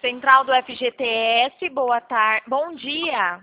Central do FGTS, boa tarde. Bom dia.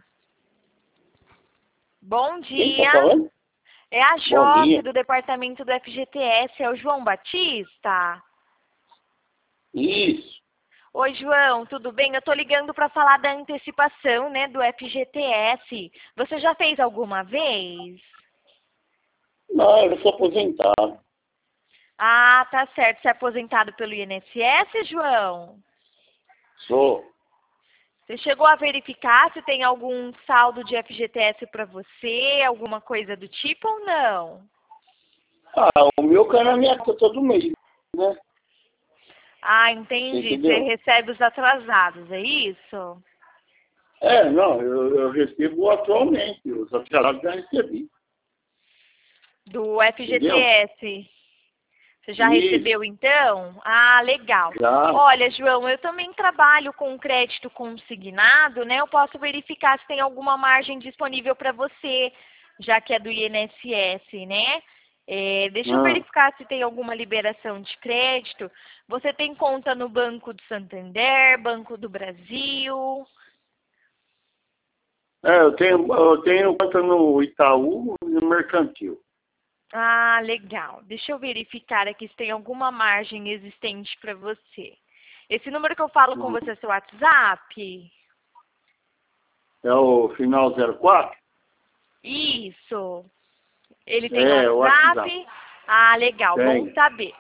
Bom Quem dia. tá falando? É a Bom Josi dia. do departamento do FGTS, é o João Batista? Isso. Oi, João, tudo bem? Eu tô ligando para falar da antecipação, né, do FGTS. Você já fez alguma vez? Não, eu sou aposentado. Ah, tá certo. Você é aposentado pelo INSS, João? Sou. Você chegou a verificar se tem algum saldo de FGTS para você, alguma coisa do tipo ou não? Ah, o meu cai na minha conta todo mês, né? Ah, Você entendi. Você entendeu? recebe os atrasados, é isso? É, não, eu recebo atualmente. Os atrasados já recebi. Do Entendeu? FGTS. Você já Isso. recebeu então? Ah, legal. Já. Olha, João, eu também trabalho com crédito consignado, né? Eu posso verificar se tem alguma margem disponível para você, já que é do INSS, né? Deixa eu Ah. verificar se tem alguma liberação de crédito. Você tem conta no Banco do Santander, Banco do Brasil? É, eu tenho conta no Itaú e no Mercantil. Ah, legal. Deixa eu verificar aqui se tem alguma margem existente para você. Esse número que eu falo com você é seu WhatsApp? É o final 04? Isso. Ele tem É, o WhatsApp. WhatsApp? Ah, legal. Bom Tem. saber.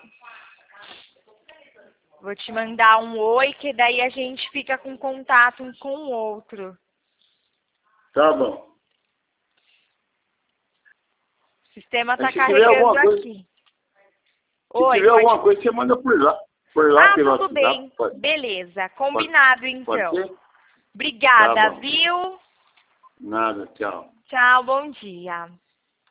Vou te mandar um oi, que daí a gente fica com contato um com o outro. Tá bom. O sistema está Mas se tiver carregando alguma coisa, aqui. se Oi, tiver alguma pode... coisa, você manda por lá. Por lá Ah, pelo tudo WhatsApp. bem. Pode, Beleza. pode, Combinado, pode então. ser? Tá Obrigada, bom. viu? Nada, tchau. Tchau, bom dia.